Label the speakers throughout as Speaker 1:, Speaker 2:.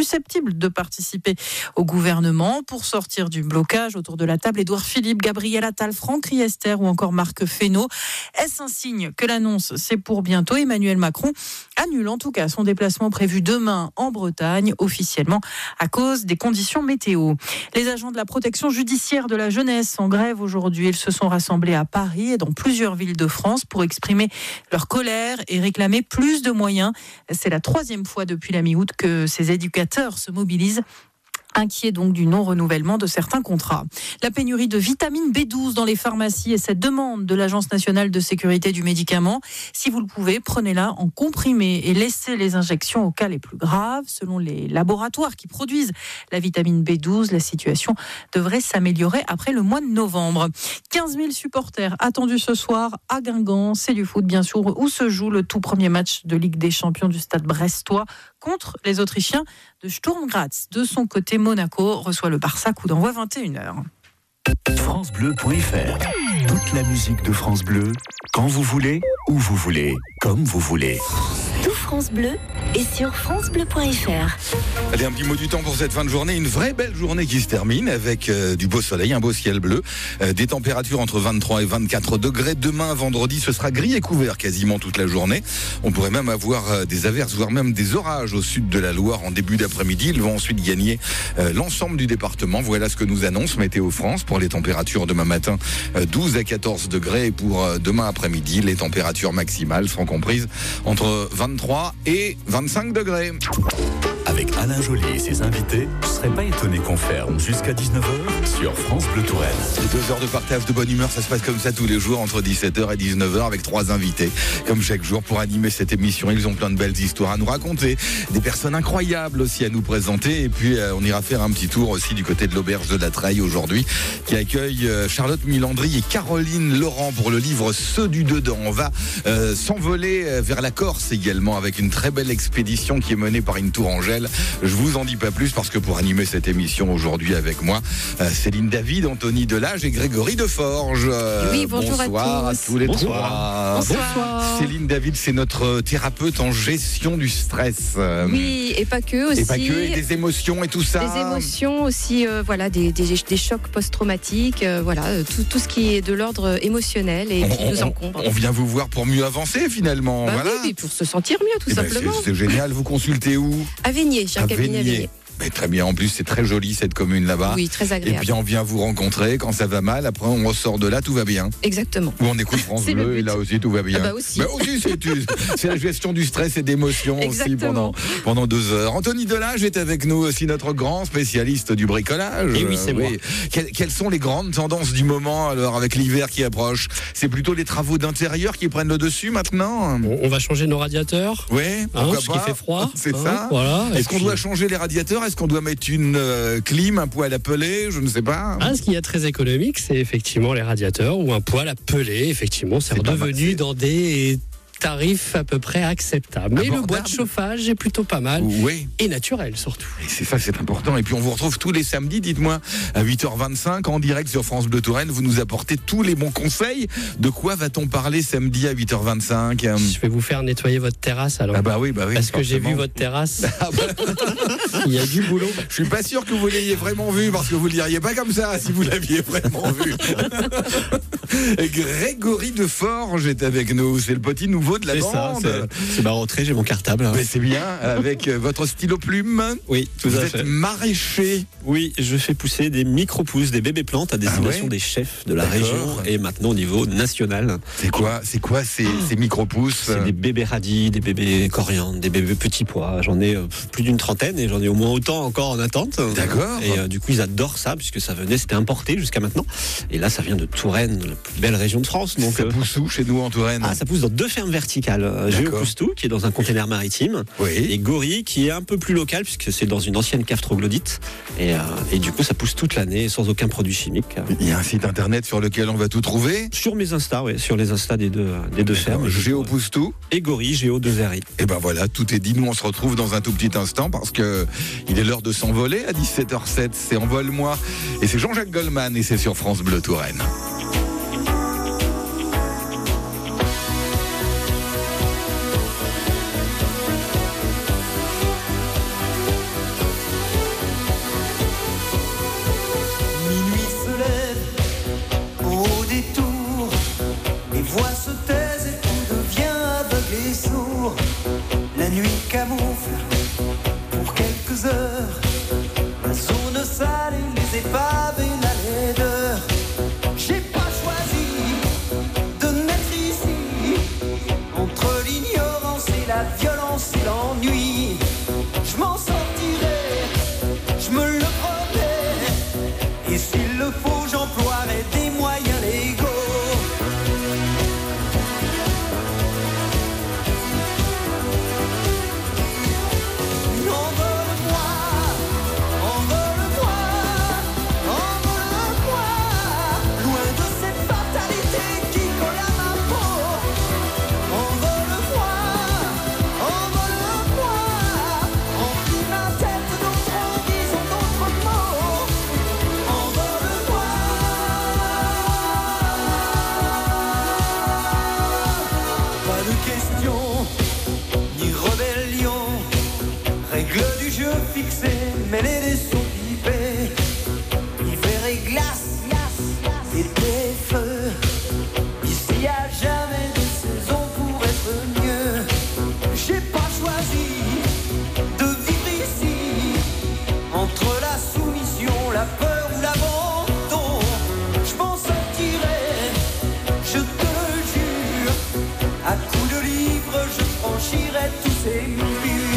Speaker 1: susceptibles de participer au gouvernement. Pour sortir du blocage autour de la table, Édouard Philippe, Gabriel Attal, Franck Riester ou encore Marc Fesneau. Est-ce un signe que l'annonce, c'est pour bientôt? Emmanuel Macron annule en tout cas son déplacement prévu demain en Bretagne, officiellement à cause des conditions météo. Les agents de la protection judiciaire de la jeunesse en grève aujourd'hui. Ils se sont rassemblés à Paris et dans plusieurs villes de France pour exprimer leur colère et réclamer plus de moyens. C'est la 3e fois depuis la mi-août que ces éducateurs se mobilisent. Inquiet donc du non-renouvellement de certains contrats. La pénurie de vitamine B12 dans les pharmacies et cette demande de l'Agence nationale de sécurité du médicament. Si vous le pouvez, prenez-la en comprimé et laissez les injections aux cas les plus graves. Selon les laboratoires qui produisent la vitamine B12, la situation devrait s'améliorer après le mois de novembre. 15 000 supporters attendus ce soir à Guingamp. C'est du foot bien sûr, où se joue le tout premier match de Ligue des Champions du stade brestois contre les Autrichiens de Sturm Graz. De son côté, Monaco reçoit le Barça, coup d'envoi 21h.
Speaker 2: FranceBleu.fr. Toute la musique de France Bleu, quand vous voulez, où vous voulez, comme vous voulez.
Speaker 3: Tout France Bleu est sur FranceBleu.fr.
Speaker 4: Allez, un petit mot du temps pour cette fin de journée. Une vraie belle journée qui se termine avec du beau soleil, un beau ciel bleu, des températures entre 23 et 24 degrés. Demain, vendredi, ce sera gris et couvert quasiment toute la journée. On pourrait même avoir des averses, voire même des orages au sud de la Loire en début d'après-midi. Ils vont ensuite gagner l'ensemble du département. Voilà ce que nous annonce Météo France pour les températures demain matin, 12 à 14 degrés. Et pour demain après-midi, les températures maximales seront comprises entre 23 et 25 degrés.
Speaker 2: Avec Alain Joly et ses invités, je ne serais pas étonné qu'on ferme jusqu'à 19h sur France Bleu Touraine.
Speaker 4: 2 heures de partage de bonne humeur, ça se passe comme ça tous les jours entre 17h et 19h avec 3 invités. Comme chaque jour pour animer cette émission, ils ont plein de belles histoires à nous raconter, des personnes incroyables aussi à nous présenter. Et puis on ira faire un petit tour aussi du côté de l'auberge de la Treille aujourd'hui, qui accueille Charlotte Milandry et Caroline Laurent pour le livre Ceux du Dedans. On va s'envoler vers la Corse également avec une très belle expédition qui est menée par une tourangelle. Je vous en dis pas plus parce que pour animer cette émission aujourd'hui avec moi, Céline David, Anthony Delage et Grégory Deforge.
Speaker 1: Oui, bonjour
Speaker 4: bonsoir
Speaker 1: à tous.
Speaker 4: tous les
Speaker 1: Bonsoir.
Speaker 4: trois.
Speaker 1: Bonsoir.
Speaker 4: Céline David, c'est notre thérapeute en gestion du stress.
Speaker 5: Oui, et pas que aussi.
Speaker 4: Et pas que, et des émotions et tout ça.
Speaker 5: Des émotions aussi, voilà, des chocs post-traumatiques, voilà, tout ce qui est de l'ordre émotionnel et qui nous encombre.
Speaker 4: On vient vous voir pour mieux avancer finalement. Voilà.
Speaker 5: Oui, pour se sentir mieux, tout simplement.
Speaker 4: C'est génial. Vous consultez où?
Speaker 5: À Vénier, j'ai un cabinet à Vénier.
Speaker 4: Mais très bien, en plus c'est très joli cette commune là-bas.
Speaker 5: Oui, très agréable.
Speaker 4: Et puis on vient vous rencontrer quand ça va mal, après on ressort de là, tout va bien.
Speaker 5: Exactement.
Speaker 4: Ou on écoute France Bleu et là aussi tout va bien.
Speaker 5: Ah bah aussi.
Speaker 4: Bah aussi c'est la gestion du stress et d'émotions aussi pendant 2 heures. Anthony Delage est avec nous aussi, notre grand spécialiste du bricolage.
Speaker 6: Et oui, c'est moi.
Speaker 4: Quelles sont les grandes tendances du moment alors avec l'hiver qui approche? C'est plutôt les travaux d'intérieur qui prennent le dessus maintenant?
Speaker 6: On va changer nos radiateurs.
Speaker 4: Oui, pourquoi
Speaker 6: parce qu'il fait froid.
Speaker 4: C'est ça.
Speaker 6: Voilà.
Speaker 4: Est-ce qu'on doit changer les radiateurs? Est-ce qu'on doit mettre une clim, un poêle à peler? Je ne sais pas.
Speaker 6: Ce qu'il y a de très économique, c'est effectivement les radiateurs ou un poêle à peler. Effectivement, c'est redevenu dans des tarif à peu près acceptable. Mais le bois de chauffage est plutôt pas mal.
Speaker 4: Oui.
Speaker 6: Et naturel surtout.
Speaker 4: Et c'est ça, c'est important. Et puis on vous retrouve tous les samedis, dites-moi, à 8h25 en direct sur France Bleu Touraine. Vous nous apportez tous les bons conseils. De quoi va-t-on parler samedi à 8h25?
Speaker 6: Je vais vous faire nettoyer votre terrasse alors.
Speaker 4: Ah bah oui,
Speaker 6: Parce que j'ai vu votre terrasse. Il y a du boulot.
Speaker 4: Je suis pas sûr que vous l'ayez vraiment vu parce que vous le diriez pas comme ça si vous l'aviez vraiment vu. Grégory Deforge est avec nous. C'est le petit nouveau de la bande.
Speaker 7: C'est ma rentrée, j'ai mon cartable.
Speaker 4: Mais c'est bien, avec votre stylo plume.
Speaker 7: Oui, tout à fait.
Speaker 4: Vous êtes maraîcher.
Speaker 7: Oui, je fais pousser des micro-pousses, des bébés plantes à destination des chefs de la région et maintenant au niveau national.
Speaker 4: C'est quoi ces micro-pousses?
Speaker 7: C'est des bébés radis, des bébés coriandres, des bébés petits pois. J'en ai plus d'une trentaine et j'en ai au moins autant encore en attente.
Speaker 4: D'accord.
Speaker 7: Et du coup, ils adorent ça puisque c'était importé jusqu'à maintenant. Et là, ça vient de Touraine, la plus belle région de France. Donc,
Speaker 4: ça pousse où chez nous en Touraine?
Speaker 7: Ça pousse dans 2 fermes verticales. Géopoustou, qui est dans un container maritime, et Gory, qui est un peu plus local puisque c'est dans une ancienne cave troglodyte. Et du coup, ça pousse toute l'année sans aucun produit chimique.
Speaker 4: Il y a un site internet sur lequel on va tout trouver?
Speaker 7: Sur mes Insta, sur les Insta des deux fermes.
Speaker 4: Géopoustou
Speaker 7: et Gory, Géo2RI.
Speaker 4: Et ben voilà, tout est dit. Nous, on se retrouve dans un tout petit instant parce que il est l'heure de s'envoler à 17h07. C'est Envole-moi. Et c'est Jean-Jacques Goldman et c'est sur France Bleu Touraine.
Speaker 8: quelques heures. La zone sale et les épaves et la laideur. J'ai pas choisi de naître ici. Entre l'ignorance et la violence et l'ennui, je m'en sortirai, je me le promets. Et s'il le faut, j'emploierai des moyens légaux. Mais les dés sont pipés, hiver et glace, été et feu. Ici y a jamais de saison pour être mieux. J'ai pas choisi de vivre ici, entre la soumission, la peur ou l'abandon. Je m'en sortirai, je te le jure. À coups de livres, je franchirai tous ces murs.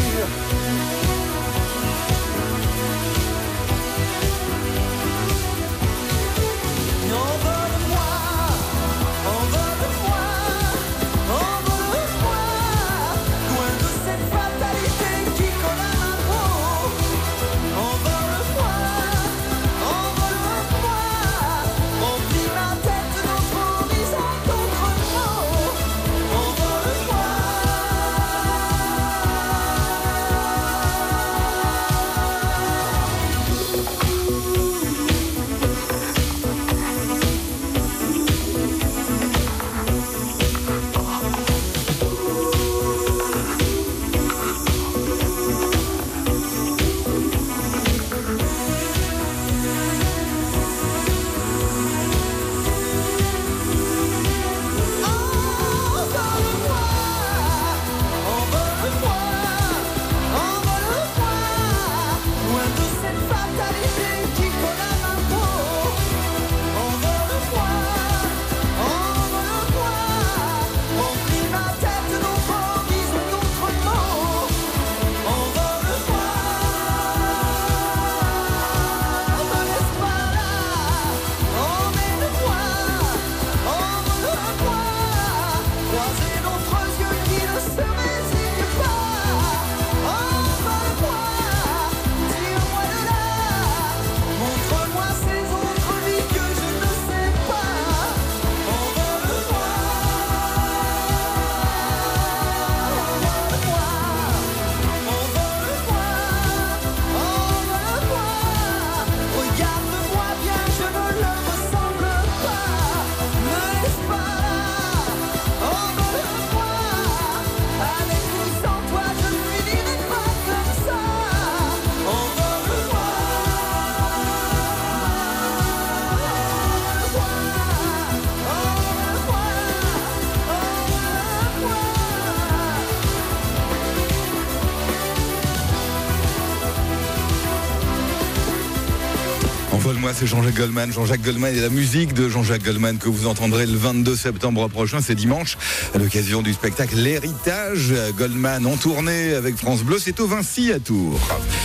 Speaker 4: Envole-moi, c'est Jean-Jacques Goldman. Jean-Jacques Goldman et la musique de Jean-Jacques Goldman que vous entendrez le 22 septembre prochain, c'est dimanche, à l'occasion du spectacle L'Héritage. Goldman en tournée avec France Bleu, c'est au Vinci à Tours.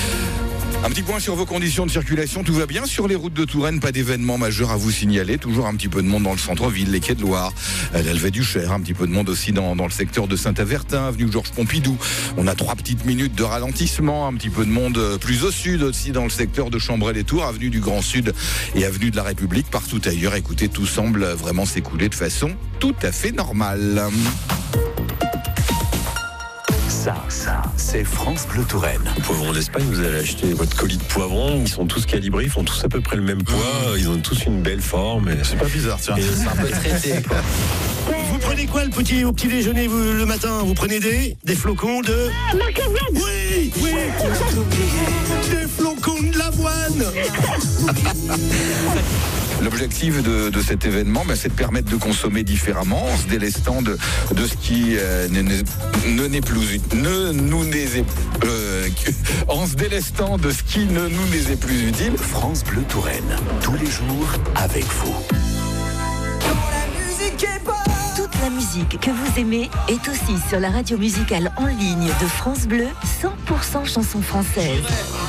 Speaker 4: Un petit point sur vos conditions de circulation, tout va bien sur les routes de Touraine, pas d'événements majeurs à vous signaler, toujours un petit peu de monde dans le centre-ville, les quais de Loire, l'Alvet-du-Cher, un petit peu de monde aussi dans le secteur de Saint-Avertin, avenue Georges Pompidou. On a 3 petites minutes de ralentissement, un petit peu de monde plus au sud aussi dans le secteur de Chambray-les-Tours, avenue du Grand Sud et avenue de la République. Partout ailleurs, écoutez, tout semble vraiment s'écouler de façon tout à fait normale.
Speaker 2: Ça, c'est France Bleu Touraine.
Speaker 9: Poivrons d'Espagne, vous allez acheter votre colis de poivrons. Ils sont tous calibrés, ils font tous à peu près le même poids. Ils ont tous une belle forme.
Speaker 4: C'est pas bizarre, tiens.
Speaker 9: C'est un peu traité, quoi.
Speaker 10: Vous prenez quoi au petit déjeuner le matin? Vous prenez des flocons de... Oui, des flocons de l'avoine.
Speaker 4: L'objectif de cet événement, c'est de permettre de consommer différemment en se délestant de ce qui en se délestant de ce qui ne nous est plus utile.
Speaker 2: France Bleu Touraine, tous les jours avec vous.
Speaker 3: Toute la musique que vous aimez est aussi sur la radio musicale en ligne de France Bleu, 100% chansons françaises.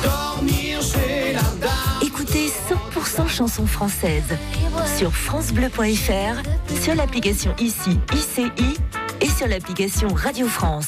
Speaker 3: Écoutez 100% chansons françaises sur francebleu.fr, sur l'application ICI et sur l'application Radio France.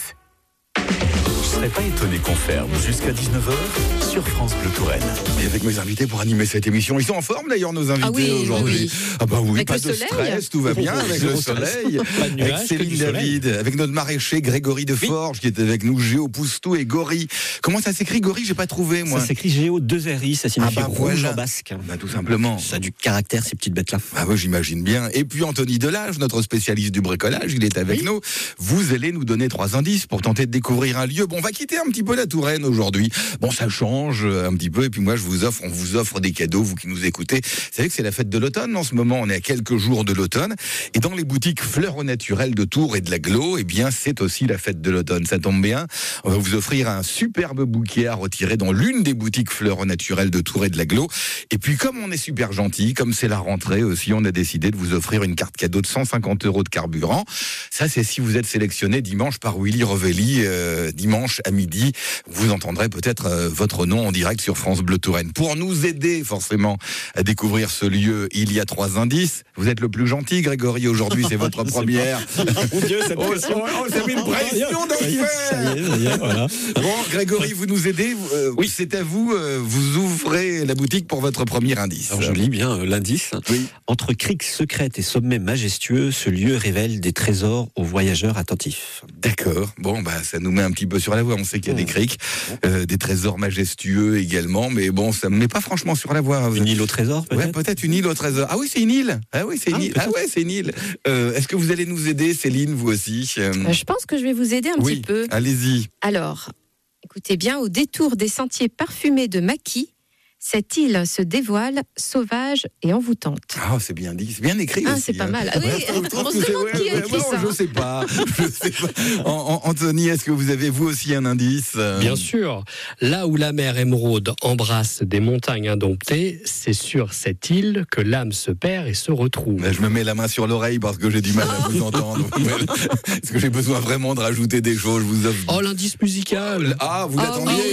Speaker 2: Je ne serais pas étonné qu'on ferme jusqu'à 19h sur France Bleu Touraine.
Speaker 4: Et avec mes invités pour animer cette émission. Ils sont en forme d'ailleurs, nos invités aujourd'hui.
Speaker 5: Oui.
Speaker 4: Ah bah oui,
Speaker 5: avec
Speaker 4: pas de stress, tout va bien avec le soleil.
Speaker 6: Pas de nuages,
Speaker 4: avec Céline David,
Speaker 6: soleil.
Speaker 4: avec notre maraîcher Grégory Deforge qui est avec nous, Géo Poustou et Gori. Comment ça s'écrit Gori? J'ai pas trouvé moi.
Speaker 7: Ça s'écrit Géo 2RI, ça signifie rouge
Speaker 4: voilà.
Speaker 7: en basque.
Speaker 4: Bah tout simplement.
Speaker 7: Ça a du caractère ces petites bêtes-là.
Speaker 4: Ah oui, j'imagine bien. Et puis Anthony Delage, notre spécialiste du bricolage, il est avec nous. Vous allez nous donner 3 indices pour tenter de découvrir un lieu. Bon, on va quitter un petit peu la Touraine aujourd'hui. Bon, ça change un petit peu. Et puis moi, on vous offre des cadeaux, vous qui nous écoutez. Vous savez que c'est la fête de l'automne en ce moment. On est à quelques jours de l'automne. Et dans les boutiques Fleurs au Naturel de Tours et de l'Aglo, eh bien, c'est aussi la fête de l'automne. Ça tombe bien. On va vous offrir un superbe bouquet à retirer dans l'une des boutiques Fleurs au Naturel de Tours et de l'Aglo. Et puis, comme on est super gentil, comme c'est la rentrée aussi, on a décidé de vous offrir une carte cadeau de 150 € de carburant. Ça, c'est si vous êtes sélectionné dimanche par Willy Revelli, dimanche à midi. Vous entendrez peut-être votre nom en direct sur France Bleu Touraine. Pour nous aider forcément à découvrir ce lieu, il y a 3 indices. Vous êtes le plus gentil, Grégory, aujourd'hui, c'est votre première.
Speaker 7: Mon Dieu, cette pression.
Speaker 4: Ça met une pression d'enfer.
Speaker 7: Ça y est, voilà.
Speaker 4: Bon, Grégory, vous nous aidez. Oui, c'est à vous. Vous ouvrez la boutique pour votre premier indice.
Speaker 7: Alors je lis bien l'indice.
Speaker 4: Oui.
Speaker 7: Entre criques secrètes et sommets majestueux, ce lieu révèle des trésors aux voyageurs attentifs.
Speaker 4: D'accord. Bon, ça nous met un petit peu sur la voie. On sait qu'il y a des criques, des trésors majestueux également, mais bon, ça me met pas franchement sur la voie.
Speaker 7: Une île au trésor, peut-être?
Speaker 4: Ouais, peut-être une île au trésor. Ah oui, c'est une île. Ah oui, c'est une île. Ah ouais, c'est une île. Est-ce que vous allez nous aider, Céline, vous aussi?
Speaker 5: Je pense que je vais vous aider un petit peu.
Speaker 4: Allez-y.
Speaker 5: Alors, écoutez bien, au détour des sentiers parfumés de maquis, cette île se dévoile sauvage et envoûtante.
Speaker 4: Ah, c'est bien dit, c'est bien écrit aussi.
Speaker 5: C'est pas mal. Ah oui, on se demande qui a écrit ça.
Speaker 4: Je sais pas. Anthony, est-ce que vous avez vous aussi un indice?
Speaker 6: Bien sûr. Là où la mer émeraude embrasse des montagnes indomptées, c'est sur cette île que l'âme se perd et se retrouve.
Speaker 4: Je me mets la main sur l'oreille parce que j'ai du mal à vous entendre. Est-ce que j'ai besoin vraiment de rajouter des choses?
Speaker 6: Oh, l'indice musical.
Speaker 4: Ah, vous l'attendiez?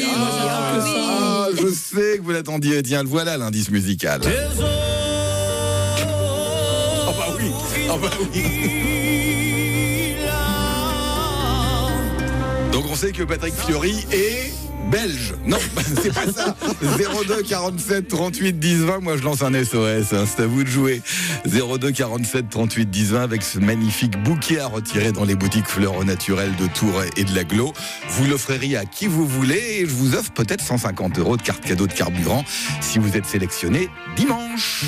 Speaker 4: Je sais que vous l'attendiez. Tiens, voilà l'indice musical. Ah bah oui. Donc on sait que Patrick Fiori est belge. Non, c'est pas ça. 02 47 38 10 20. Moi, je lance un SOS. C'est à vous de jouer. 02 47 38 10 20 avec ce magnifique bouquet à retirer dans les boutiques Fleurs au Naturel de Tours et de l'Aglo. Vous l'offreriez à qui vous voulez et je vous offre peut-être 150 € de carte cadeau de carburant si vous êtes sélectionné dimanche.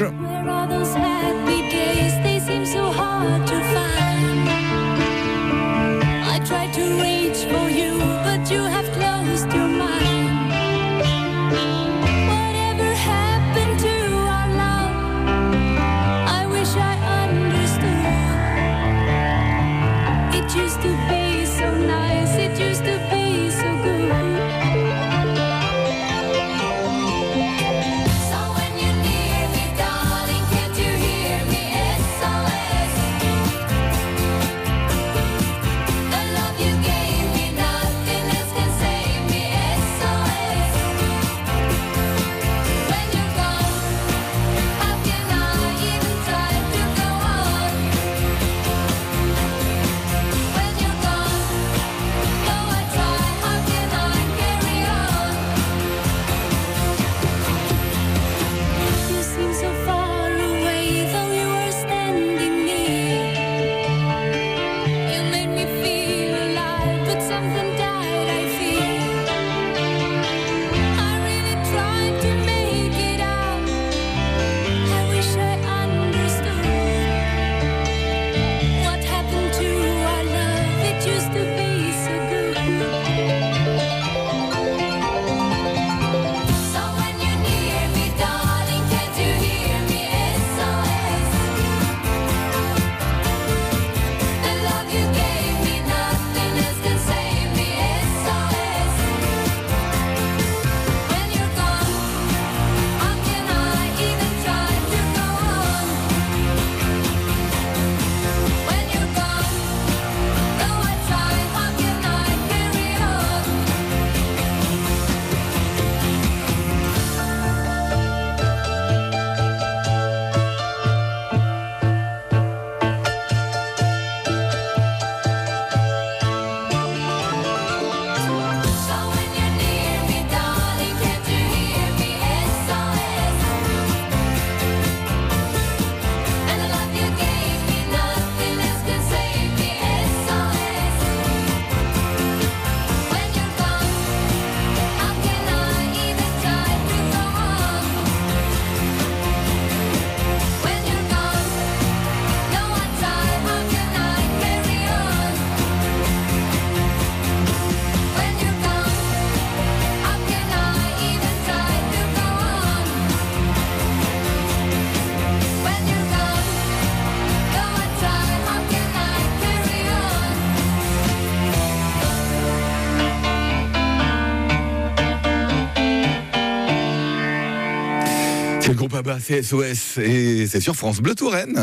Speaker 4: C'est le groupe ABBA, c'est SOS et c'est sur France Bleu Touraine.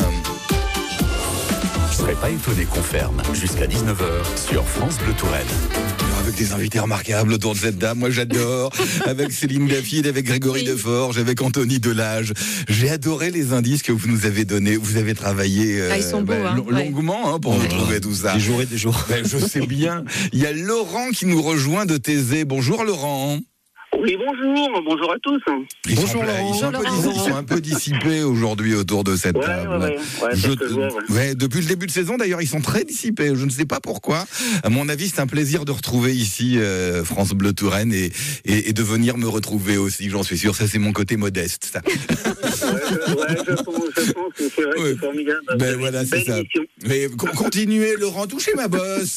Speaker 2: Je serais pas étonné qu'on ferme jusqu'à 19h sur France Bleu Touraine.
Speaker 4: Avec des invités remarquables autour de cette dame, moi j'adore. Avec Céline Dafide, avec Grégory Deforge, avec Anthony Delage. J'ai adoré les indices que vous nous avez donnés. Vous avez travaillé
Speaker 5: ils sont beaux,
Speaker 4: longuement pour nous trouver tout ça.
Speaker 7: Des jours et des jours.
Speaker 4: Je sais bien. Il y a Laurent qui nous rejoint de Thésée. Bonjour Laurent.
Speaker 11: Oui, bonjour à tous.
Speaker 4: Bonjour Laurent. Ils sont un peu dissipés aujourd'hui autour de cette table. Depuis le début de saison, d'ailleurs, ils sont très dissipés. Je ne sais pas pourquoi. À mon avis, c'est un plaisir de retrouver ici France Bleu Touraine et de venir me retrouver aussi, j'en suis sûr. Ça, c'est mon côté modeste. Ça.
Speaker 11: Je pense que c'est vrai que c'est formidable.
Speaker 4: Voilà, c'est ça. Mais continuez, Laurent, touchez ma bosse.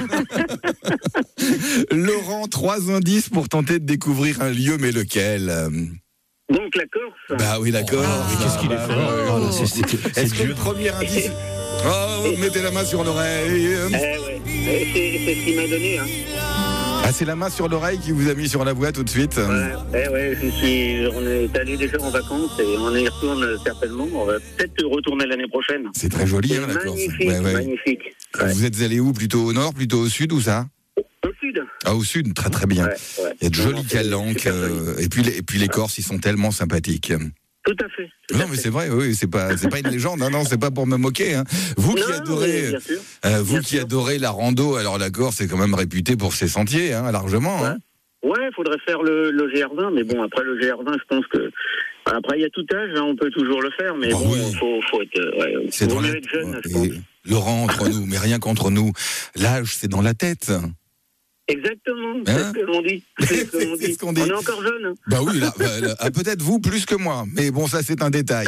Speaker 4: Laurent, 3 indices pour tenter de découvrir un lieu, mais lequel?
Speaker 11: Donc la Corse.
Speaker 4: Bah oui, la Corse.
Speaker 7: Mais qu'est-ce qu'il est fort.
Speaker 4: Est-ce que le premier indice... mettez la main sur l'oreille.
Speaker 11: C'est ce qu'il m'a donné.
Speaker 4: Ah, c'est la main sur l'oreille qui vous a mis sur la voie tout de suite.
Speaker 11: On est allé déjà en vacances et on y retourne certainement. On va peut-être retourner l'année prochaine.
Speaker 4: C'est très joli, la Corse.
Speaker 11: Magnifique.
Speaker 4: Vous êtes allé où? Plutôt au nord, plutôt au sud, ou ça?
Speaker 11: Au sud.
Speaker 4: Ah, au sud, très très bien. Il y a de jolies calanques. Et puis les Corses, ils sont tellement sympathiques.
Speaker 11: Tout à fait.
Speaker 4: Non, mais c'est vrai, oui, c'est pas une légende, non, c'est pas pour me moquer. Vous qui adorez la rando, alors la Corse c'est quand même réputé pour ses sentiers, largement.
Speaker 11: Ouais, faudrait faire le GR20, mais bon, après le GR20, je pense que après il y a tout âge, on peut toujours le faire, mais faut être jeune, je pense.
Speaker 4: Laurent, entre nous, mais rien qu'entre nous, l'âge c'est dans la tête.
Speaker 11: Exactement, c'est ce que l'on dit. C'est ce qu'on dit. On est encore jeune.
Speaker 4: Bah oui, peut-être vous plus que moi, mais bon, ça c'est un détail.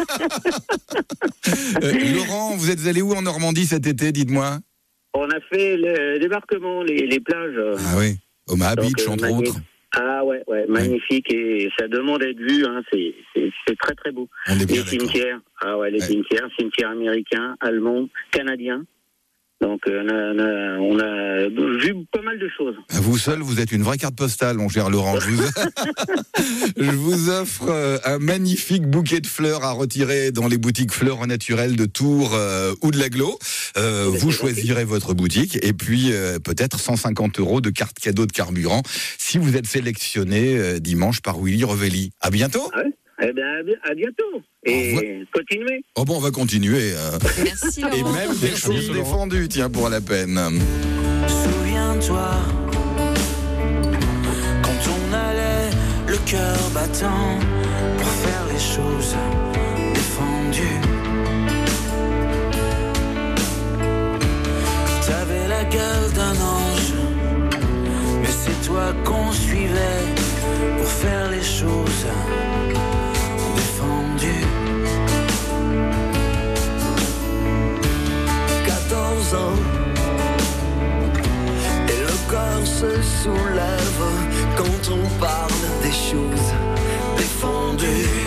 Speaker 4: Laurent, vous êtes allé où en Normandie cet été, dites-moi?
Speaker 11: On a fait le débarquement, les plages.
Speaker 4: Ah oui, Omaha Beach entre autres.
Speaker 11: Ah ouais, magnifique, et ça demande d'être vu, c'est très très beau. Les cimetières, cimetières américains, allemands, canadiens. Donc on a vu pas mal de choses.
Speaker 4: Vous seul, vous êtes une vraie carte postale, mon cher Laurent. Je vous offre un magnifique bouquet de fleurs à retirer dans les boutiques fleurs naturelles de Tours ou de l'Aglo. Vous choisirez votre boutique et puis peut-être 150 € de carte cadeau de carburant si vous êtes sélectionné dimanche par Willy Revelli. À bientôt.
Speaker 11: Eh bien, à bientôt. Et continuez.
Speaker 4: Oh bon, on va continuer.
Speaker 5: Merci, Laurent.
Speaker 4: Et même des choses défendues, tiens, pour la peine.
Speaker 8: Souviens-toi, quand on allait le cœur battant pour faire les choses défendues. T'avais la gueule d'un ange, mais c'est toi qu'on suivait pour faire les choses défendues. 14 ans, et le corps se soulève quand on parle des choses défendues.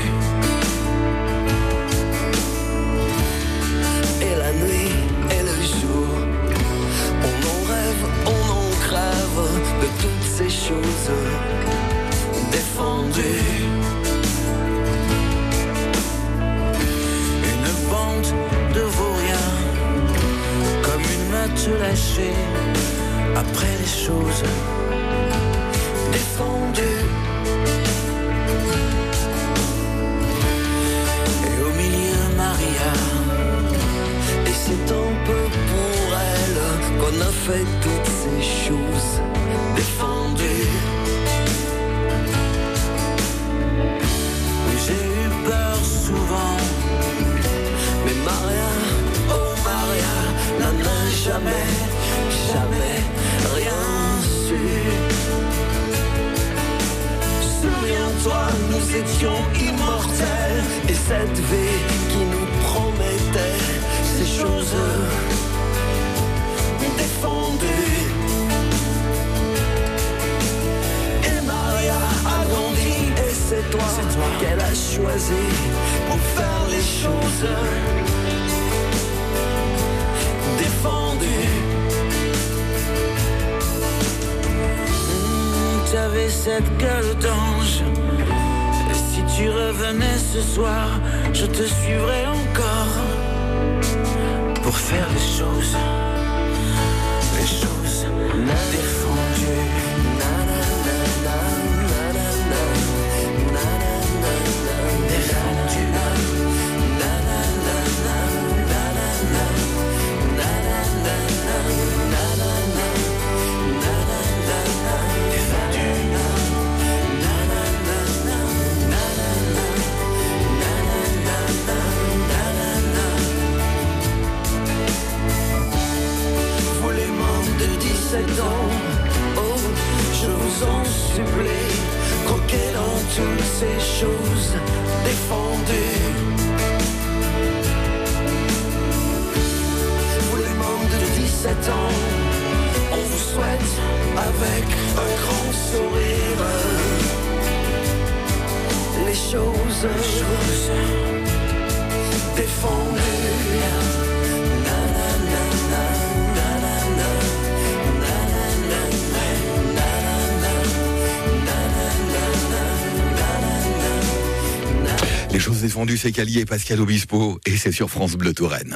Speaker 8: Et la nuit et le jour, on en crève de toutes ces choses défendues. Une bande de vauriens, comme une meute lâchée, après les choses défendues. Et au milieu Maria, et c'est un peu pour elle qu'on a fait toutes ces choses défendues. J'ai eu peur souvent, mais Maria, oh Maria, n'en a jamais rien su. Souviens-toi, nous étions immortels, et cette vie qui nous promettait ces choses défendues. Et Maria a grandi, et c'est toi qu'elle a choisi pour faire les choses défendues. T'avais cette gueule d'ange, si tu revenais ce soir, je te suivrai encore pour faire les choses défendues. Oh, je vous en supplie, croquez dans toutes ces choses défendues. Vous les membres de 17 ans, on vous souhaite avec un grand sourire les choses défendues.
Speaker 4: Les choses défendues, c'est Cali et Pascal Obispo, et c'est sur France Bleu Touraine.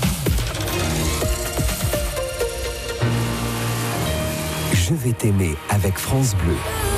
Speaker 12: Je vais t'aimer avec France Bleu.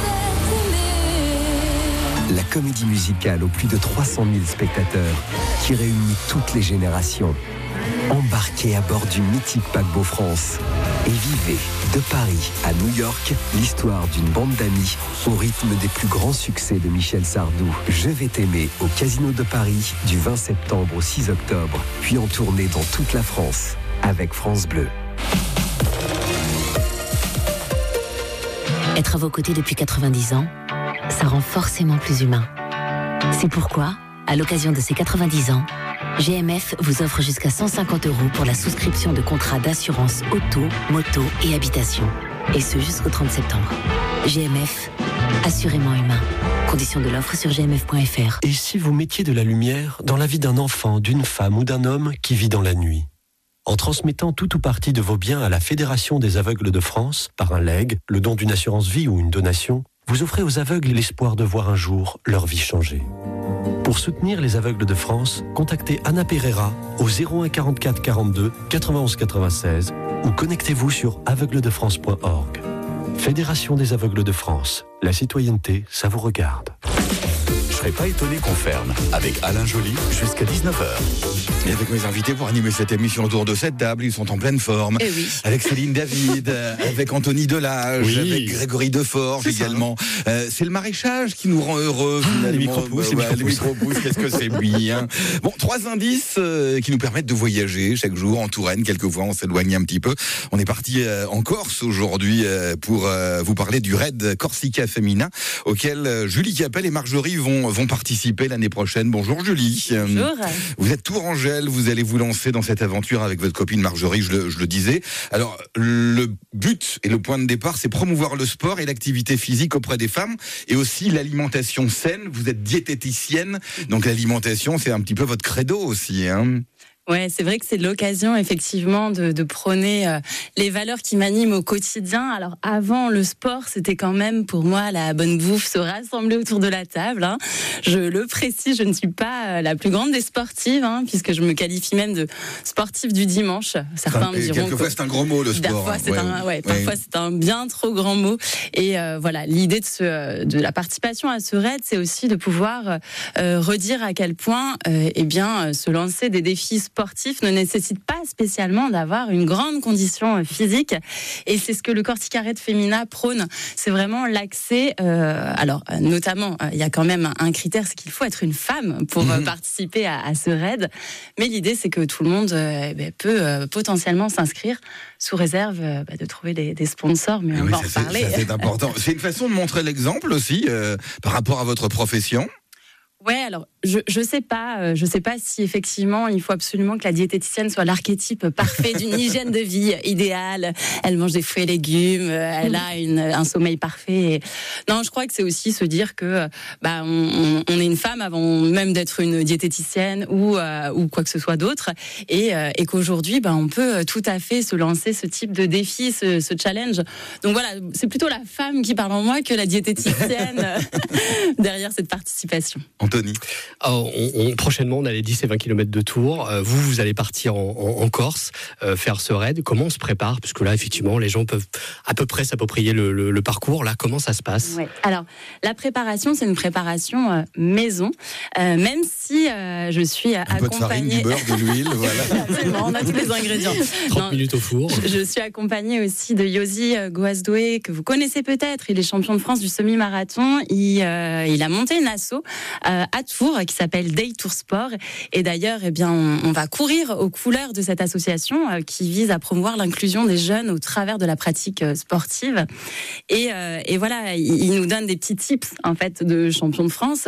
Speaker 12: La comédie musicale aux plus de 300 000 spectateurs qui réunit toutes les générations. Embarquez à bord du mythique paquebot France et vivez de Paris à New York l'histoire d'une bande d'amis au rythme des plus grands succès de Michel Sardou. Je vais t'aimer au Casino de Paris du 20 septembre au 6 octobre, puis en tournée dans toute la France avec France Bleu.
Speaker 13: Être à vos côtés depuis 90 ans, ça rend forcément plus humain. C'est pourquoi, à l'occasion de ces 90 ans, GMF vous offre jusqu'à 150 € pour la souscription de contrats d'assurance auto, moto et habitation. Et ce jusqu'au 30 septembre. GMF, assurément humain. Conditions de l'offre sur gmf.fr.
Speaker 14: Et si vous mettiez de la lumière dans la vie d'un enfant, d'une femme ou d'un homme qui vit dans la nuit ? En transmettant tout ou partie de vos biens à la Fédération des aveugles de France, par un legs, le don d'une assurance vie ou une donation, vous offrez aux aveugles l'espoir de voir un jour leur vie changer. Pour soutenir les aveugles de France, contactez Anna Pereira au 01 44 42 91 96 ou connectez-vous sur aveugledefrance.org. Fédération des aveugles de France. La citoyenneté, ça vous regarde.
Speaker 2: Je serais pas étonné qu'on ferme avec Alain Joly jusqu'à 19h.
Speaker 4: Et avec mes invités pour animer cette émission autour de cette table, ils sont en pleine forme.
Speaker 1: Oui.
Speaker 4: Avec Céline David, avec Anthony Delage,
Speaker 6: Oui.
Speaker 4: avec Grégory Deforge également. C'est le maraîchage qui nous rend heureux.
Speaker 6: Les micro-pousses,
Speaker 4: les micro-pousses, qu'est-ce que c'est bien. Bon, 3 indices qui nous permettent de voyager chaque jour en Touraine. Quelquefois, on s'éloigne un petit peu. On est parti en Corse aujourd'hui pour vous parler du raid Corsica féminin auquel Julie Capel et Marjorie vont participer l'année prochaine. Bonjour Julie.
Speaker 15: Bonjour.
Speaker 4: Vous êtes tourangelle, vous allez vous lancer dans cette aventure avec votre copine Marjorie, je le disais. Alors, le but et le point de départ, c'est promouvoir le sport et l'activité physique auprès des femmes et aussi l'alimentation saine. Vous êtes diététicienne, donc l'alimentation, c'est un petit peu votre credo aussi, hein.
Speaker 15: Ouais, c'est vrai que c'est l'occasion effectivement de prôner les valeurs qui m'animent au quotidien. Alors avant le sport, c'était quand même pour moi la bonne bouffe, se rassembler autour de la table. Hein. Je le précise, je ne suis pas la plus grande des sportives, hein, puisque je me qualifie même de sportive du dimanche. Certains me diront
Speaker 4: quelquefois c'est un gros mot le sport.
Speaker 15: Parfois c'est un bien trop grand mot. Et voilà, l'idée de la participation à ce raid, c'est aussi de pouvoir redire à quel point, se lancer des défis sportif ne nécessite pas spécialement d'avoir une grande condition physique, et c'est ce que le Corsica Raid Femina prône. C'est vraiment l'accès. Notamment, il y a quand même un critère, c'est qu'il faut être une femme pour participer à ce raid. Mais l'idée, c'est que tout le monde peut potentiellement s'inscrire sous réserve de trouver des sponsors. Mais on va en reparler.
Speaker 4: Ça, c'est important. C'est une façon de montrer l'exemple aussi par rapport à votre profession.
Speaker 15: Ouais, alors je sais pas si effectivement il faut absolument que la diététicienne soit l'archétype parfait d'une hygiène de vie idéale. Elle mange des fruits et légumes, elle a un sommeil parfait. Non, je crois que c'est aussi se dire que on est une femme avant même d'être une diététicienne ou quoi que ce soit d'autre, et qu'aujourd'hui on peut tout à fait se lancer ce type de défi, ce challenge. Donc voilà, c'est plutôt la femme qui parle en moi que la diététicienne derrière cette participation.
Speaker 4: Anthony,
Speaker 6: prochainement on a les 10 et 20 km de Tours. Vous allez partir en Corse faire ce raid. Comment on se prépare? Parce que là effectivement les gens peuvent à peu près s'approprier le parcours. Là, comment ça se passe?
Speaker 15: Ouais. Alors la préparation, c'est une préparation maison, même si je suis accompagnée.
Speaker 4: Un peu de farine, du beurre, de l'huile, voilà.
Speaker 15: Absolument, on a tous les ingrédients.
Speaker 6: 30 minutes au four.
Speaker 15: Je suis accompagnée aussi de Yosi Goasdoé, que vous connaissez peut-être. Il est champion de France du semi-marathon. Il a monté une asso à Tours qui s'appelle Day Tour Sport. Et d'ailleurs, on va courir aux couleurs de cette association qui vise à promouvoir l'inclusion des jeunes au travers de la pratique sportive. Et voilà, il nous donne des petits tips en fait de champion de France.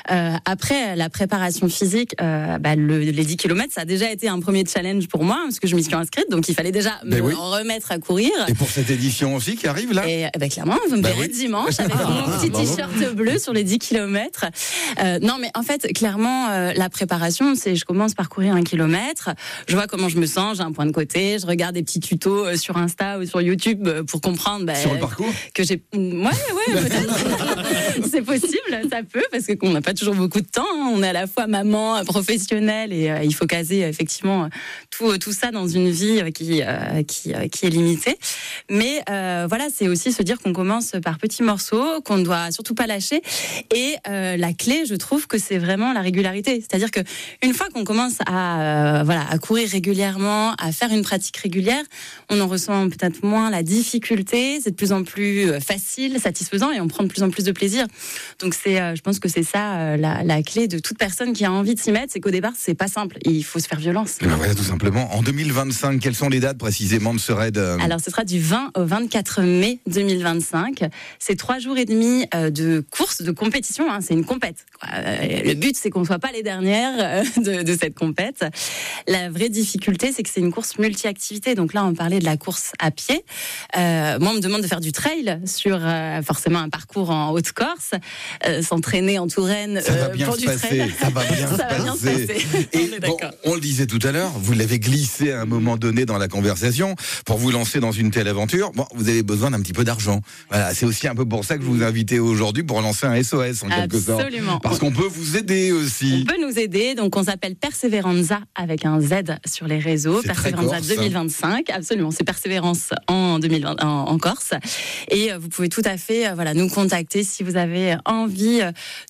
Speaker 15: Après la préparation physique, les 10 km, ça a déjà été un premier challenge pour moi parce que je m'y suis inscrite, donc il fallait déjà me remettre à courir.
Speaker 4: Et pour cette édition aussi qui arrive là,
Speaker 15: et clairement, vous me verrez dimanche avec mon petit t-shirt bleu sur les 10 km. Non, mais en fait, clairement, la préparation, c'est je commence par courir 1 kilomètre, je vois comment je me sens, j'ai un point de côté, je regarde des petits tutos sur Insta ou sur YouTube pour comprendre
Speaker 4: sur le parcours
Speaker 15: que j'ai. Ouais, peut-être. C'est possible, ça peut, parce qu'on n'a pas toujours beaucoup de temps. On est à la fois maman, professionnelle, et il faut caser effectivement tout ça dans une vie qui est limitée. Mais voilà, c'est aussi se dire qu'on commence par petits morceaux, qu'on ne doit surtout pas lâcher. Et la clé, je trouve que c'est vraiment la régularité. C'est-à-dire que une fois qu'on commence à courir régulièrement, à faire une pratique régulière, on en ressent peut-être moins la difficulté. C'est de plus en plus facile, satisfaisant, et on prend de plus en plus de plaisir. Donc je pense que c'est ça la clé de toute personne qui a envie de s'y mettre, c'est qu'au départ c'est pas simple, il faut se faire violence.
Speaker 4: Voilà, tout simplement. En 2025, quelles sont les dates précisément de ce raid?
Speaker 15: Alors ce sera du 20 au 24 mai 2025. C'est 3 jours et demi de course, de compétition. C'est une compète. Le but, c'est qu'on ne soit pas les dernières de cette compète. La vraie difficulté, c'est que c'est une course multi-activité. Donc là, on parlait de la course à pied. Moi, on me demande de faire du trail sur forcément un parcours en Haute-Corse, s'entraîner en Touraine pour du trail.
Speaker 4: Ça va bien se passer. Et on le disait tout à l'heure, vous l'avez glissé à un moment donné dans la conversation. Pour vous lancer dans une telle aventure, vous avez besoin d'un petit peu d'argent. Voilà, c'est aussi un peu pour ça que je vous ai invité aujourd'hui, pour lancer un SOS en quelque sorte.
Speaker 15: Absolument.
Speaker 4: Parce qu'on peut vous aider aussi.
Speaker 15: On peut nous aider, donc on s'appelle Perseveranza avec un Z sur les réseaux. Perseveranza 2025, absolument, c'est Persévérance en Corse. Et vous pouvez tout à fait nous contacter si vous avez envie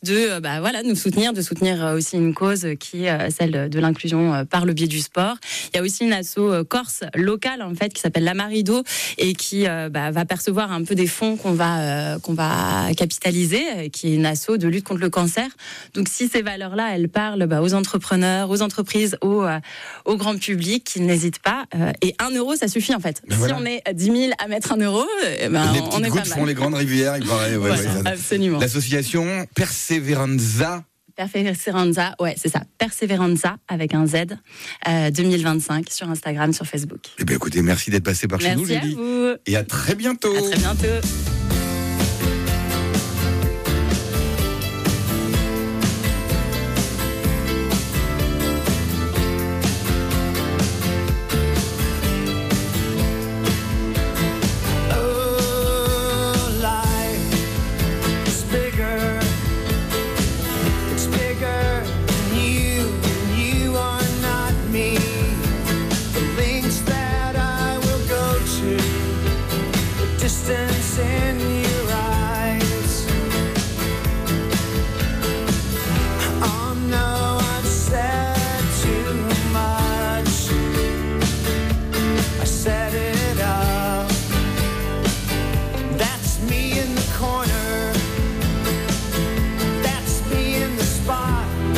Speaker 15: de nous soutenir, de soutenir aussi une cause qui est celle de l'inclusion par le biais du sport. Il y a aussi une asso corse locale en fait qui s'appelle La Marido et qui va percevoir un peu des fonds qu'on va capitaliser, qui est une asso de lutte contre le cancer. Donc si ces valeurs-là, elles parlent aux entrepreneurs, aux entreprises, au grand public, qui n'hésitent pas. Et 1 euro, ça suffit en fait. Si on est 10 000 à mettre 1 euro,
Speaker 4: les
Speaker 15: on est pas mal.
Speaker 4: petites gouttes font les grandes rivières, il paraît.
Speaker 15: Absolument.
Speaker 4: L'association Perseveranza.
Speaker 15: Perseveranza, ouais, c'est ça. Perseveranza avec un Z 2025 sur Instagram, sur Facebook.
Speaker 4: Eh bien, écoutez, merci d'être passé par chez nous, Julie.
Speaker 15: Merci à vous.
Speaker 4: Et à très bientôt.
Speaker 15: À très bientôt.
Speaker 8: Corner, that's me in the spot.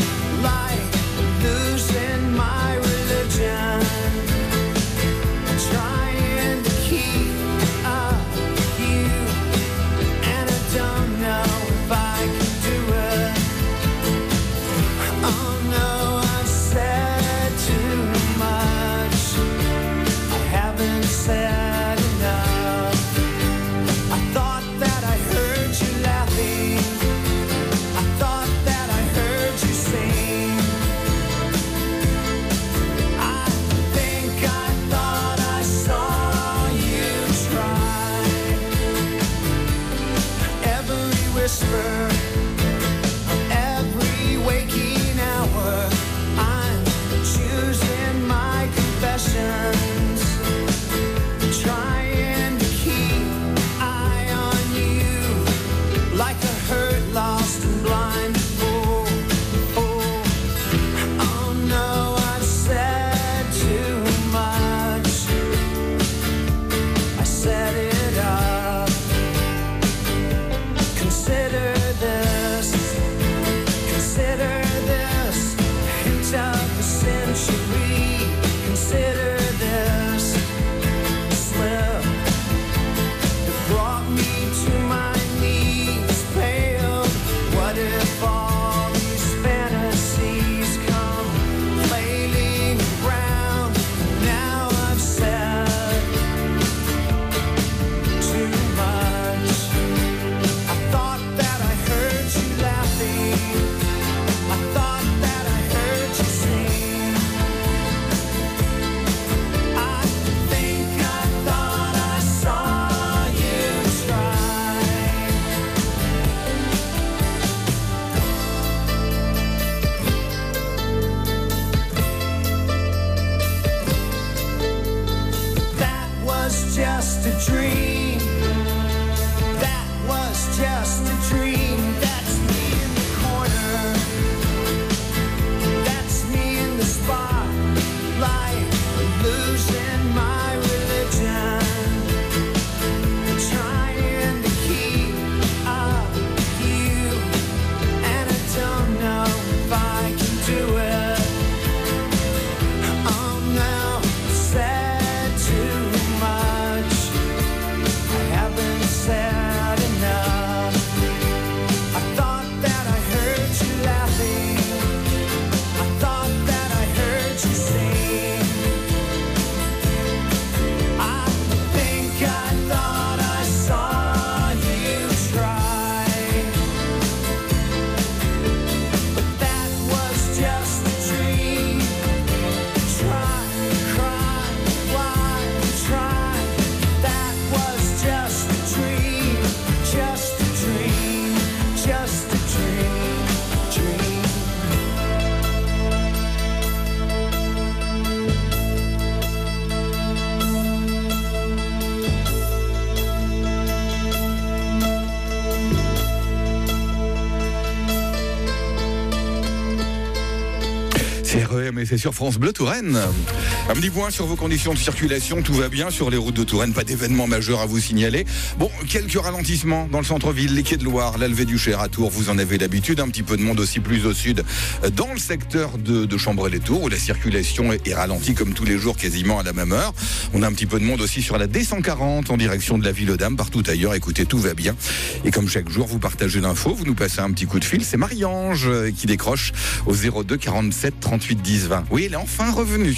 Speaker 4: C'est REM et c'est sur France Bleu Touraine. Un petit point sur vos conditions de circulation. Tout va bien sur les routes de Touraine. Pas d'événement majeur à vous signaler. Bon, quelques ralentissements dans le centre-ville, les quais de Loire, la levée du Cher à Tours. Vous en avez l'habitude. Un petit peu de monde aussi plus au sud dans le secteur de Chambray-les-Tours où la circulation est ralentie comme tous les jours quasiment à la même heure. On a un petit peu de monde aussi sur la D140 en direction de la Ville-aux-Dames. Partout ailleurs, écoutez, tout va bien. Et comme chaque jour, vous partagez l'info, vous nous passez un petit coup de fil. C'est Marie-Ange qui décroche au 02 47 38 10 20. Oui, elle est enfin revenue.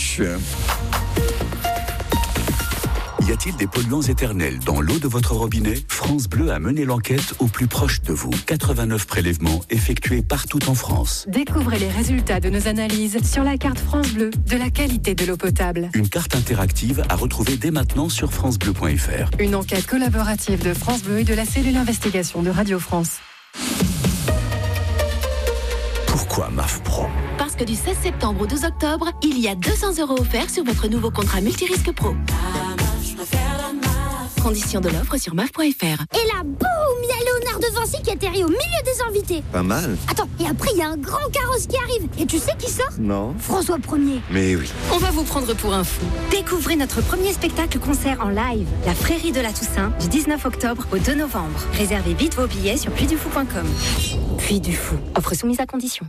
Speaker 2: Y a-t-il des polluants éternels dans l'eau de votre robinet ? France Bleu a mené l'enquête au plus proche de vous. 89 prélèvements effectués partout en France.
Speaker 16: Découvrez les résultats de nos analyses sur la carte France Bleu de la qualité de l'eau potable.
Speaker 2: Une carte interactive à retrouver dès maintenant sur francebleu.fr.
Speaker 16: Une enquête collaborative de France Bleu et de la cellule investigation de Radio France.
Speaker 2: Pourquoi MAF Pro ?
Speaker 17: Parce que du 16 septembre au 12 octobre, il y a 200 € offerts sur votre nouveau contrat multirisque pro. Conditions de l'offre sur maf.fr.
Speaker 18: Et là, boum, il y a Léonard de Vinci qui atterrit au milieu des invités.
Speaker 7: Pas mal.
Speaker 18: Attends, et après il y a un grand carrosse qui arrive. Et tu sais qui sort ?
Speaker 7: Non.
Speaker 18: François 1er.
Speaker 7: Mais oui.
Speaker 16: On va vous prendre pour un fou.
Speaker 19: Découvrez notre premier spectacle-concert en live, La Frérie de la Toussaint, du 19 octobre au 2 novembre. Réservez vite vos billets sur puisdufou.com. Puy du Fou, offre soumise à condition.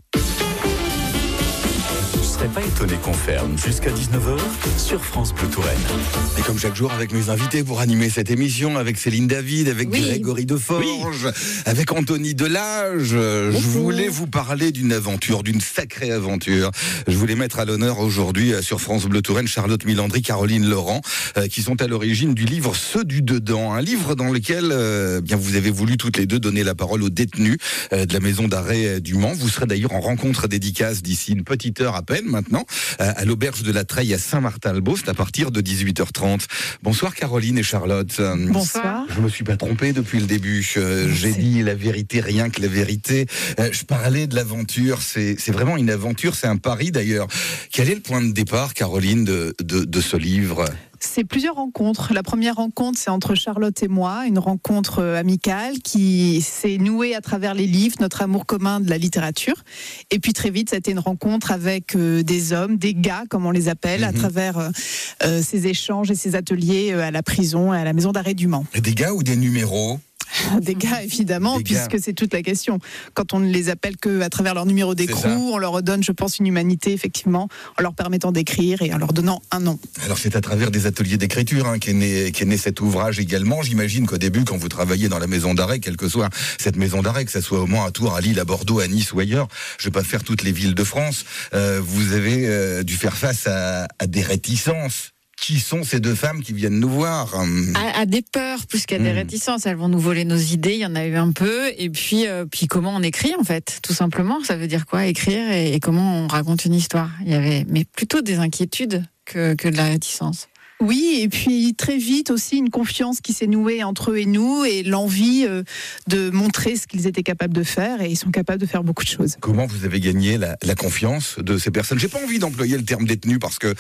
Speaker 2: Je serais pas étonné qu'on ferme jusqu'à 19h sur France Bleu Touraine.
Speaker 4: Et comme chaque jour avec mes invités pour animer cette émission, avec Céline David, avec Grégory Deforge, avec Anthony Delage, je voulais vous parler d'une aventure, d'une sacrée aventure. Je voulais mettre à l'honneur aujourd'hui sur France Bleu Touraine Charlotte Milandry, Caroline Laurent, qui sont à l'origine du livre Ceux du Dedans, un livre dans lequel bien vous avez voulu toutes les deux donner la parole aux détenus de la maison d'arrêt du Mans. Vous serez d'ailleurs en rencontre dédicace d'ici une petite heure à peine maintenant, à l'auberge de la Treille à Saint-Martin-le-Beauce à partir de 18h30. Bonsoir Caroline et Charlotte.
Speaker 1: Bonsoir.
Speaker 4: Je me suis pas trompé depuis le début. J'ai dit la vérité, rien que la vérité. Je parlais de l'aventure. C'est vraiment une aventure, c'est un pari d'ailleurs. Quel est le point de départ, Caroline, de ce livre ?
Speaker 1: C'est plusieurs rencontres. La première rencontre, c'est entre Charlotte et moi, une rencontre amicale qui s'est nouée à travers les livres, notre amour commun de la littérature. Et puis très vite, ça a été une rencontre avec des hommes, des gars, comme on les appelle, à travers ces échanges et ces ateliers à la prison et à la maison d'arrêt du Mans.
Speaker 4: Des gars ou des numéros ?
Speaker 1: Des gars, évidemment, puisque c'est toute la question. Quand on ne les appelle qu'à travers leur numéro d'écrou, on leur donne, je pense, une humanité, effectivement, en leur permettant d'écrire et en leur donnant un nom.
Speaker 4: Alors c'est à travers des ateliers d'écriture qu'est né cet ouvrage également. J'imagine qu'au début, quand vous travaillez dans la maison d'arrêt, quelle que soit cette maison d'arrêt, que ça soit au Mans, à Tours, à Lille, à Bordeaux, à Nice ou ailleurs, je ne vais pas faire toutes les villes de France, vous avez dû faire face à des réticences. Qui sont ces deux femmes qui viennent nous voir ?
Speaker 15: À des peurs plus qu'à des réticences. Elles vont nous voler nos idées, il y en a eu un peu. Et puis comment on écrit en fait, tout simplement. Ça veut dire quoi, écrire et comment on raconte une histoire. Il y avait mais plutôt des inquiétudes que de la réticence.
Speaker 1: Oui, et puis très vite aussi une confiance qui s'est nouée entre eux et nous et l'envie de montrer ce qu'ils étaient capables de faire et ils sont capables de faire beaucoup de choses.
Speaker 4: Comment vous avez gagné la confiance de ces personnes ? J'ai pas envie d'employer le terme détenu parce que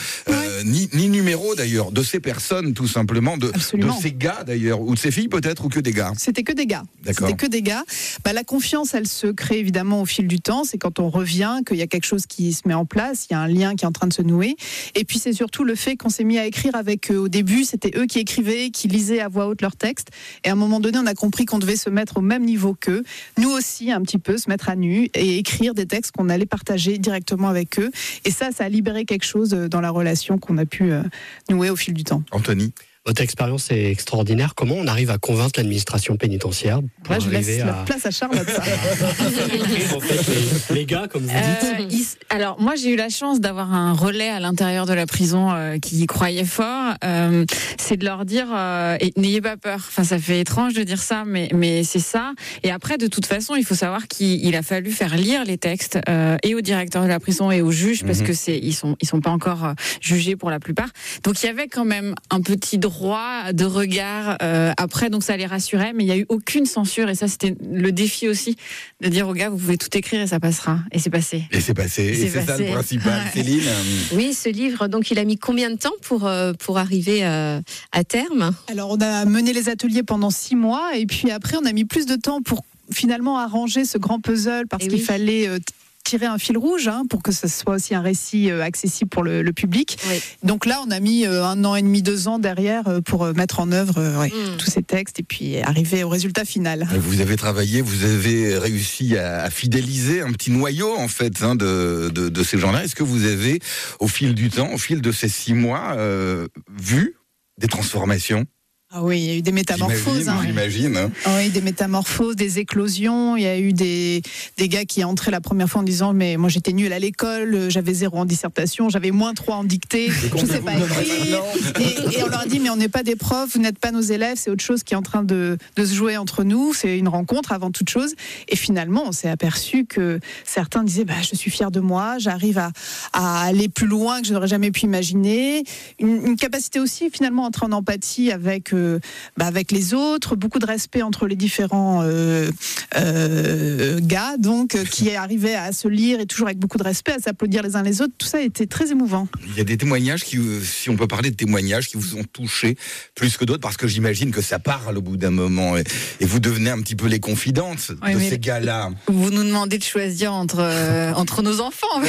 Speaker 4: ni numéro d'ailleurs, de ces personnes tout simplement, de ces gars d'ailleurs, ou de ces filles peut-être, ou que des gars ?
Speaker 1: C'était que des gars.
Speaker 4: D'accord.
Speaker 1: C'était que des gars. La confiance, elle se crée évidemment au fil du temps. C'est quand on revient qu'il y a quelque chose qui se met en place, il y a un lien qui est en train de se nouer. Et puis c'est surtout le fait qu'on s'est mis à écrire avec eux. Au début, c'était eux qui écrivaient, qui lisaient à voix haute leurs textes. Et à un moment donné, on a compris qu'on devait se mettre au même niveau qu'eux. Nous aussi, un petit peu, se mettre à nu et écrire des textes qu'on allait partager directement avec eux. Et ça a libéré quelque chose dans la relation qu'on a pu nouer au fil du temps.
Speaker 4: Anthony ?
Speaker 6: Votre expérience est extraordinaire. Comment on arrive à convaincre l'administration pénitentiaire
Speaker 1: pour je laisse la place à Charlotte.
Speaker 6: En fait, les gars, comme vous dites.
Speaker 15: Alors, moi, j'ai eu la chance d'avoir un relais à l'intérieur de la prison qui y croyait fort. C'est de leur dire n'ayez pas peur. Enfin, ça fait étrange de dire ça, mais c'est ça. Et après, de toute façon, il faut savoir qu'il a fallu faire lire les textes et au directeur de la prison et aux juges parce que ils sont pas encore jugés pour la plupart. Donc, il y avait quand même un petit droit de regard après, donc ça les rassurait, mais il n'y a eu aucune censure et ça c'était le défi aussi de dire aux gars vous pouvez tout écrire et ça passera, et c'est passé.
Speaker 4: Et c'est passé, et c'est ça le principal. Céline ?
Speaker 5: Oui, ce livre, donc il a mis combien de temps pour arriver à terme ?
Speaker 1: Alors on a mené les ateliers pendant 6 mois et puis après on a mis plus de temps pour finalement arranger ce grand puzzle parce qu'il fallait
Speaker 20: tirer un fil rouge pour que ce soit aussi un récit accessible pour le public. Oui. Donc là, on a mis 1 an et demi, 2 ans derrière pour mettre en œuvre tous ces textes et puis arriver au résultat final.
Speaker 4: Vous avez travaillé, vous avez réussi à fidéliser un petit noyau en fait de ces gens-là. Est-ce que vous avez, au fil du temps, au fil de ces 6 mois, vu des transformations ?
Speaker 20: Ah oui, il y a eu des métamorphoses.
Speaker 4: J'imagine.
Speaker 20: Oui, des métamorphoses, des éclosions. Il y a eu des gars qui entraient la première fois en disant mais moi j'étais nul à l'école, j'avais 0 en dissertation, j'avais -3 en dictée, je ne sais pas écrire. Et on leur a dit mais on n'est pas des profs, vous n'êtes pas nos élèves, c'est autre chose qui est en train de se jouer entre nous, c'est une rencontre avant toute chose. Et finalement, on s'est aperçu que certains disaient je suis fier de moi, j'arrive à aller plus loin que je n'aurais jamais pu imaginer. Une capacité aussi finalement à entrer en empathie avec les autres, beaucoup de respect entre les différents gars, donc qui arrivaient à se lire et toujours avec beaucoup de respect, à s'applaudir les uns les autres. Tout ça a été très émouvant.
Speaker 4: Il y a des témoignages si on peut parler de témoignages qui vous ont touché plus que d'autres, parce que j'imagine que ça parle au bout d'un moment et vous devenez un petit peu les confidentes de ces gars-là.
Speaker 5: Vous nous demandez de choisir entre nos enfants, on va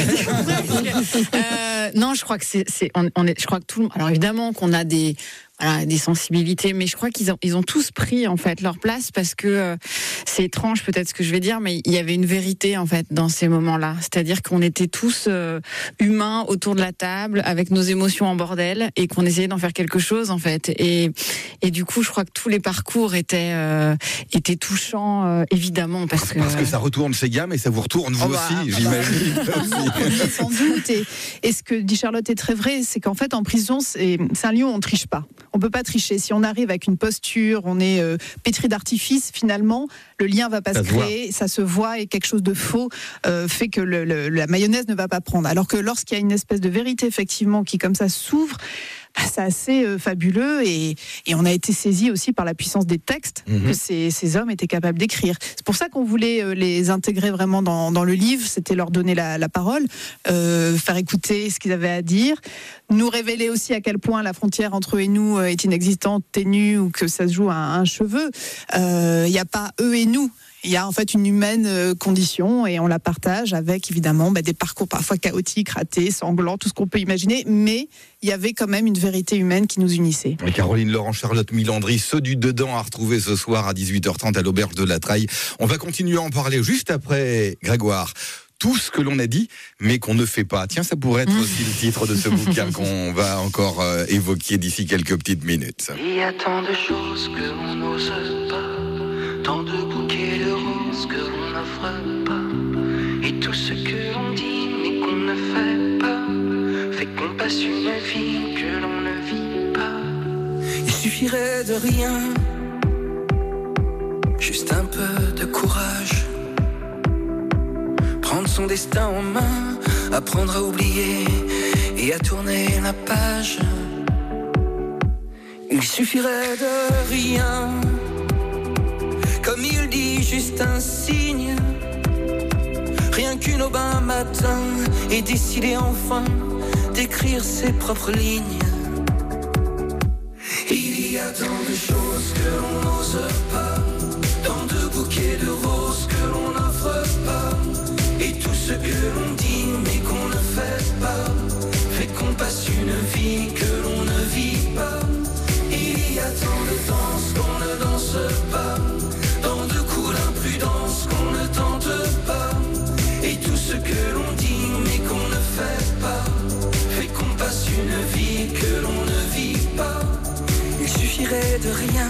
Speaker 5: dire. Non, je crois que je crois que tout le monde. Alors évidemment qu'on a des sensibilités, mais je crois qu'ils ont tous pris en fait leur place, parce que c'est étrange peut-être ce que je vais dire, mais il y avait une vérité en fait dans ces moments-là. C'est-à-dire qu'on était tous humains autour de la table avec nos émotions en bordel et qu'on essayait d'en faire quelque chose en fait. Et du coup, je crois que tous les parcours étaient touchants évidemment parce que
Speaker 4: ça retourne ces gars, mais ça vous retourne vous aussi, j'imagine.
Speaker 20: Sans doute. Et ce que dit Charlotte est très vrai, c'est qu'en fait en prison c'est un lieu où on triche pas. On peut pas tricher. Si on arrive avec une posture, on est pétri d'artifice, finalement, le lien va pas se créer, ça se voit, et quelque chose de faux fait que la mayonnaise ne va pas prendre. Alors que lorsqu'il y a une espèce de vérité, effectivement, qui comme ça s'ouvre, c'est assez fabuleux, et on a été saisis aussi par la puissance des textes que ces hommes étaient capables d'écrire. C'est pour ça qu'on voulait les intégrer vraiment dans le livre, c'était leur donner la parole, faire écouter ce qu'ils avaient à dire, nous révéler aussi à quel point la frontière entre eux et nous est inexistante, ténue, ou que ça se joue à un cheveu. Il n'y a pas eux et nous. Il y a en fait une humaine condition, et on la partage avec évidemment des parcours parfois chaotiques, ratés, sanglants, tout ce qu'on peut imaginer, mais il y avait quand même une vérité humaine qui nous unissait.
Speaker 4: Et Caroline Laurent, Charlotte Milandry, ceux du dedans à retrouver ce soir à 18h30 à l'Auberge de la Traille. On va continuer à en parler juste après Grégoire. Tout ce que l'on a dit, mais qu'on ne fait pas. Tiens, ça pourrait être aussi le titre de ce bouquin qu'on va encore évoquer d'ici quelques petites minutes.
Speaker 8: Il y a tant de choses que l'on n'ose pas, tant de bouquets de roses que l'on n'offre pas, et tout ce que l'on dit mais qu'on ne fait pas, fait qu'on passe une vie que l'on ne vit pas. Il suffirait de rien, juste un peu de courage, prendre son destin en main, apprendre à oublier et à tourner la page. Il suffirait de rien, comme il dit, juste un signe, rien qu'une aubin matin, et décider enfin d'écrire ses propres lignes. Il y a tant de choses que l'on n'ose pas, tant de bouquets de roses que l'on n'offre pas, et tout ce que l'on dit mais qu'on ne fait pas, fait qu'on passe une vie que l'on ne vit pas. Il y a tant de danses qu'on ne danse pas, tant de coups d'imprudence qu'on ne tente pas, et tout ce que l'on dit mais qu'on ne fait pas, fait qu'on passe une vie que l'on ne vit pas. Il suffirait de rien,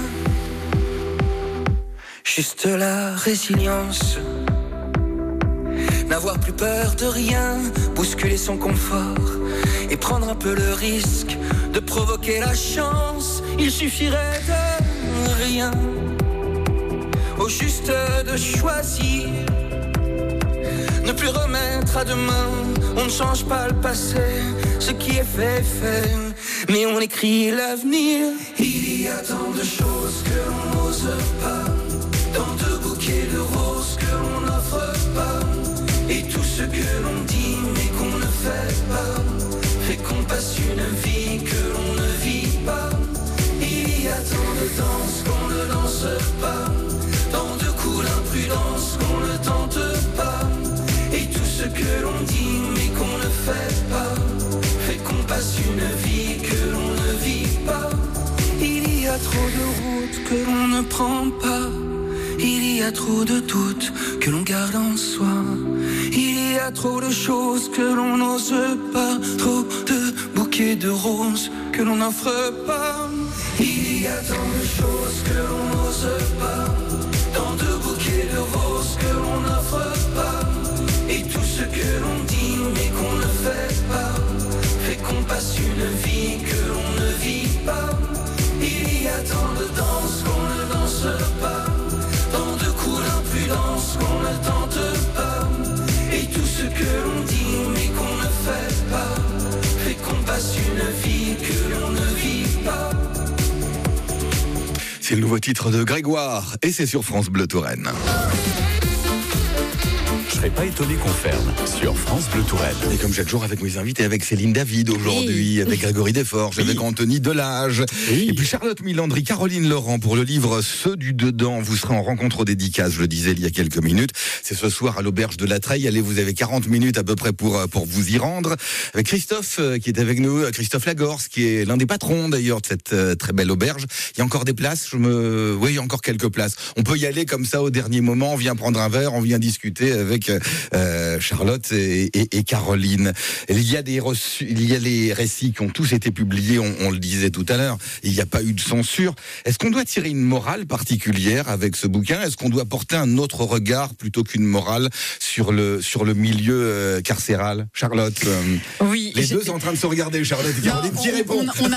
Speaker 8: juste la résilience, n'avoir plus peur de rien, bousculer son confort et prendre un peu le risque de provoquer la chance. Il suffirait de rien, au juste de choisir, ne plus remettre à demain. On ne change pas le passé, ce qui est fait est fait, mais on écrit l'avenir. Il y a tant de choses que l'on n'ose pas, tant de bouquets de roses que l'on n'offre pas, et tout ce que l'on dit mais qu'on ne fait pas, fait qu'on passe une vie que l'on ne vit pas. Il y a tant de danses qu'on ne danse pas, tant de coups d'imprudence qu'on ne tente pas, et tout ce que trop de routes que l'on ne prend pas. Il y a trop de doutes que l'on garde en soi. Il y a trop de choses que l'on n'ose pas. Trop de bouquets de roses que l'on n'offre pas. Il y a tant de choses que l'on n'ose pas. Tant de bouquets de roses que l'on n'offre pas. Et tout ce que l'on dit mais qu'on ne fait pas fait qu'on passe une vie que l'on ne vit pas. Il y a tant de danses qu'on ne danse pas. Tant de coups d'imprudence qu'on ne tente pas. Et tout ce que l'on dit mais qu'on ne fait pas fait qu'on passe une vie que l'on ne vit pas.
Speaker 4: C'est le nouveau titre de Grégoire et c'est sur France Bleu Touraine.
Speaker 2: Je serais pas étonné qu'on ferme sur France Bleu Touraine.
Speaker 4: Et comme chaque jour avec mes invités, avec Céline David aujourd'hui, avec Grégory Desforges, avec Anthony Delage, et puis Charlotte Milandry, Caroline Laurent pour le livre Ceux du Dedans. Vous serez en rencontre aux dédicaces, je le disais il y a quelques minutes. C'est ce soir à l'auberge de la Treille. Allez, vous avez 40 minutes à peu près pour vous y rendre. Avec Christophe qui est avec nous, Christophe Lagorce qui est l'un des patrons d'ailleurs de cette très belle auberge. Il y a encore des places, oui, il y a encore quelques places. On peut y aller comme ça au dernier moment, on vient prendre un verre, on vient discuter avec Charlotte et Caroline. Il y a les récits qui ont tous été publiés, on le disait tout à l'heure, il n'y a pas eu de censure. Est-ce qu'on doit tirer une morale particulière avec ce bouquin? Est-ce qu'on doit porter un autre regard plutôt qu'une morale sur le milieu carcéral? Charlotte,
Speaker 5: oui,
Speaker 4: les deux sont en train de se regarder, Charlotte et Caroline, qui répond?
Speaker 5: On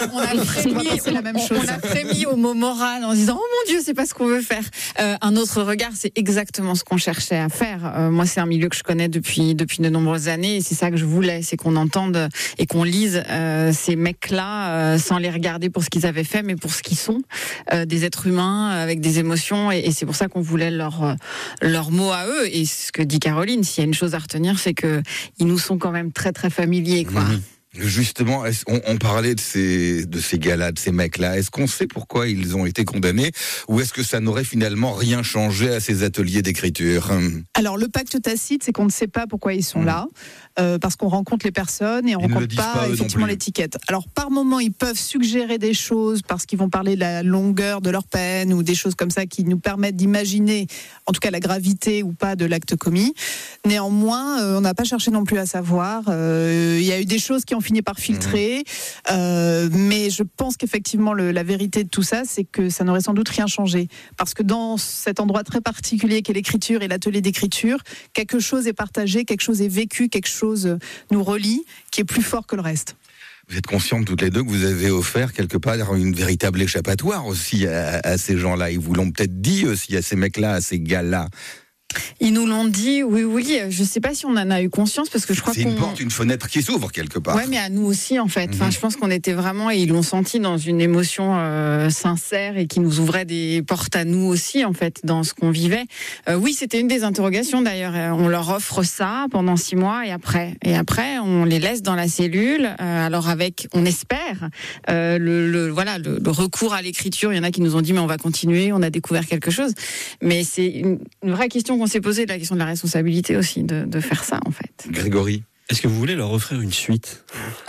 Speaker 5: a frémi au mot moral en disant « Oh mon Dieu, c'est pas ce qu'on veut faire ». Un autre regard, c'est exactement ce qu'on cherchait à faire. Moi, c'est un milieu que je connais depuis de nombreuses années et c'est ça que je voulais, c'est qu'on entende et qu'on lise ces mecs-là sans les regarder pour ce qu'ils avaient fait, mais pour ce qu'ils sont, des êtres humains avec des émotions et c'est pour ça qu'on voulait leur mot à eux. Et ce que dit Caroline, s'il y a une chose à retenir, c'est que ils nous sont quand même très très familiers, quoi.
Speaker 4: Mmh. Justement, on parlait de ces gars-là, de ces mecs-là. Est-ce qu'on sait pourquoi ils ont été condamnés ou est-ce que ça n'aurait finalement rien changé à ces ateliers d'écriture?
Speaker 20: Alors, le pacte tacite, c'est qu'on ne sait pas pourquoi ils sont là, parce qu'on rencontre les personnes et on ne rencontre pas effectivement l'étiquette. Alors, par moment, ils peuvent suggérer des choses parce qu'ils vont parler de la longueur de leur peine ou des choses comme ça qui nous permettent d'imaginer, en tout cas, la gravité ou pas de l'acte commis. Néanmoins, on n'a pas cherché non plus à savoir. Il y a eu des choses qui ont fini par filtrer, mais je pense qu'effectivement la vérité de tout ça, c'est que ça n'aurait sans doute rien changé, parce que dans cet endroit très particulier qu'est l'écriture et l'atelier d'écriture, quelque chose est partagé, quelque chose est vécu, quelque chose nous relie, qui est plus fort que le reste.
Speaker 4: Vous êtes conscientes toutes les deux que vous avez offert quelque part une véritable échappatoire aussi à ces gens-là. Ils vous l'ont peut-être dit aussi à ces mecs-là, à ces gars-là.
Speaker 5: Ils nous l'ont dit, oui. Je sais pas si on en a eu conscience parce que je crois
Speaker 4: c'est une porte, une fenêtre qui s'ouvre quelque part.
Speaker 5: Ouais, mais à nous aussi en fait. Enfin, je pense qu'on était vraiment et ils l'ont senti dans une émotion sincère et qui nous ouvrait des portes à nous aussi en fait dans ce qu'on vivait. Oui, c'était une des interrogations d'ailleurs. On leur offre ça pendant 6 mois et après on les laisse dans la cellule. Alors avec, on espère le recours à l'écriture. Il y en a qui nous ont dit mais on va continuer. On a découvert quelque chose. Mais c'est une vraie question qu'on s'est posé, la question de la responsabilité aussi de faire ça en fait.
Speaker 4: Grégory,
Speaker 7: est-ce que vous voulez leur offrir une suite?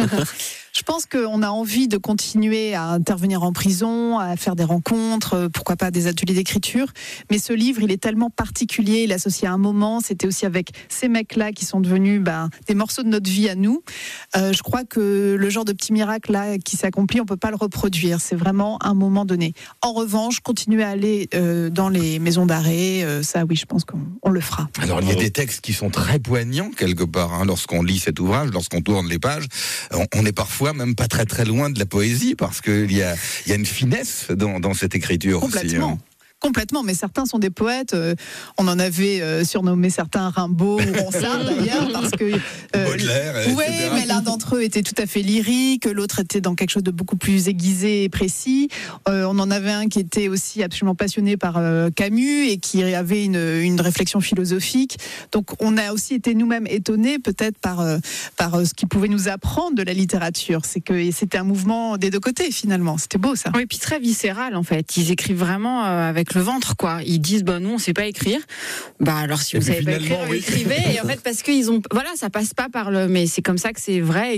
Speaker 20: Je pense qu'on a envie de continuer à intervenir en prison, à faire des rencontres, pourquoi pas des ateliers d'écriture. Mais ce livre, il est tellement particulier, il est associé à un moment. C'était aussi avec ces mecs-là qui sont devenus des morceaux de notre vie à nous. Je crois que le genre de petit miracle là qui s'accomplit, on peut pas le reproduire. C'est vraiment un moment donné. En revanche, continuer à aller dans les maisons d'arrêt, ça oui, je pense qu'on le fera.
Speaker 4: Alors il y a des textes qui sont très poignants quelque part. Lorsqu'on lit cet ouvrage, lorsqu'on tourne les pages, on est parfois même pas très très loin de la poésie parce qu'il y a une finesse dans cette écriture aussi.
Speaker 20: Complètement, mais certains sont des poètes. On en avait surnommé certains Rimbaud ou Ronsard d'ailleurs, parce que
Speaker 4: Baudelaire,
Speaker 20: oui, mais l'un d'entre eux était tout à fait lyrique, l'autre était dans quelque chose de beaucoup plus aiguisé et précis. On en avait un qui était aussi absolument passionné par Camus et qui avait une réflexion philosophique. Donc on a aussi été nous-mêmes étonnés peut-être par ce qu'il pouvait nous apprendre de la littérature. C'est que c'était un mouvement des deux côtés finalement. C'était beau ça.
Speaker 5: Oui, puis très viscéral en fait. Ils écrivent vraiment avec le ventre quoi. Ils disent nous on sait pas écrire. Alors si vous savez pas écrire, écrivez. Et en fait parce qu'ils ont ça passe pas par mais c'est comme ça que c'est vrai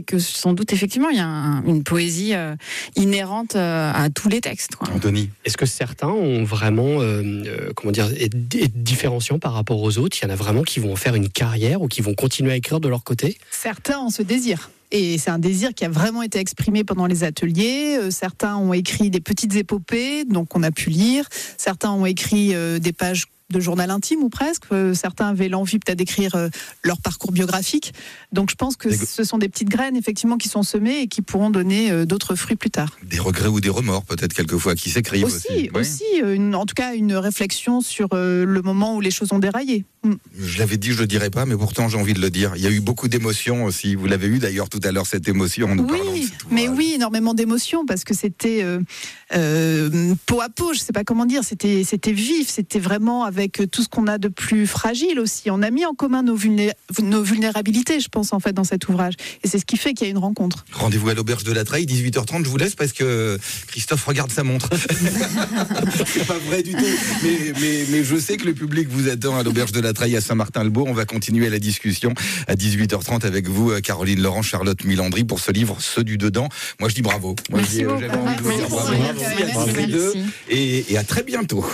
Speaker 5: que sans doute, effectivement, il y a une poésie inhérente à tous les textes. Quoi.
Speaker 4: Anthony,
Speaker 6: est-ce que certains ont vraiment, est différenciant par rapport aux autres? Il y en a vraiment qui vont faire une carrière ou qui vont continuer à écrire de leur côté?
Speaker 20: Certains ont ce désir. Et c'est un désir qui a vraiment été exprimé pendant les ateliers. Certains ont écrit des petites épopées, donc on a pu lire. Certains ont écrit des pages de journal intime ou presque. Certains avaient l'envie peut-être d'écrire leur parcours biographique. Donc je pense que ce sont des petites graines effectivement qui sont semées et qui pourront donner d'autres fruits plus tard.
Speaker 4: Des regrets ou des remords peut-être quelquefois qui s'écrivent aussi.
Speaker 20: En tout cas une réflexion sur le moment où les choses ont déraillé.
Speaker 4: Je l'avais dit, je le dirais pas, mais pourtant j'ai envie de le dire. Il y a eu beaucoup d'émotions aussi. Vous l'avez eu d'ailleurs tout à l'heure, cette émotion en nous parlant de cet ouvrage.
Speaker 20: Oui, énormément d'émotions parce que c'était peau à peau, je sais pas comment dire, c'était vif, c'était vraiment avec tout ce qu'on a de plus fragile aussi. On a mis en commun nos vulnérabilités, je pense, en fait, dans cet ouvrage. Et c'est ce qui fait qu'il y a une rencontre.
Speaker 4: Rendez-vous à l'Auberge de la Treille, 18h30, je vous laisse parce que Christophe regarde sa montre. C'est pas vrai du tout. Mais je sais que le public vous attend à l'Auberge de la Treille à Saint-Martin-le-Beau. On va continuer la discussion à 18h30 avec vous, Caroline Laurent, Charlotte Milandry, pour ce livre, Ceux du dedans. Moi, je dis bravo.
Speaker 5: Merci beaucoup.
Speaker 4: J'avais envie de vous dire bravo. Merci à tous les deux. Et à très bientôt.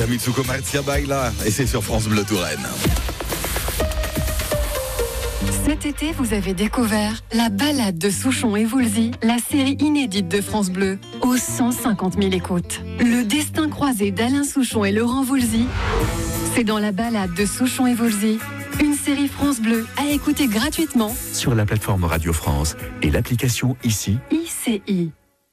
Speaker 4: Tiens, Mitsuko Marzia Baila, et c'est sur France Bleu Touraine.
Speaker 16: Cet été, vous avez découvert La Balade de Souchon et Woolsey, la série inédite de France Bleu, aux 150 000 écoutes. Le destin croisé d'Alain Souchon et Laurent Woolsey, c'est dans La Balade de Souchon et Woolsey, une série France Bleu à écouter gratuitement
Speaker 2: sur la plateforme Radio France et l'application ICI.
Speaker 16: ICI.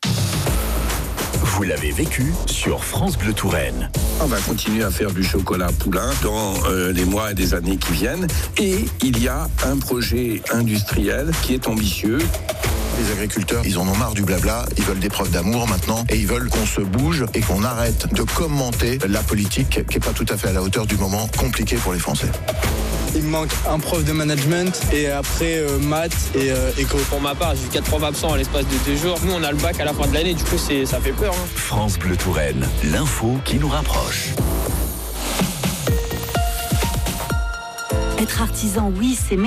Speaker 2: Vous l'avez vécu sur France Bleu Touraine.
Speaker 21: On va continuer à faire du chocolat poulain dans les mois et des années qui viennent. Et il y a un projet industriel qui est ambitieux.
Speaker 22: Les agriculteurs, ils en ont marre du blabla, ils veulent des preuves d'amour maintenant et ils veulent qu'on se bouge et qu'on arrête de commenter la politique qui n'est pas tout à fait à la hauteur du moment compliqué pour les Français.
Speaker 23: Il me manque un prof de management et après maths et éco.
Speaker 24: Pour ma part, j'ai eu 4 profs absents à l'espace de 2 jours. Nous, on a le bac à la fin de l'année, du coup, ça fait peur.
Speaker 2: France Bleu Touraine, l'info qui nous rapproche.
Speaker 3: Être artisan, oui, c'est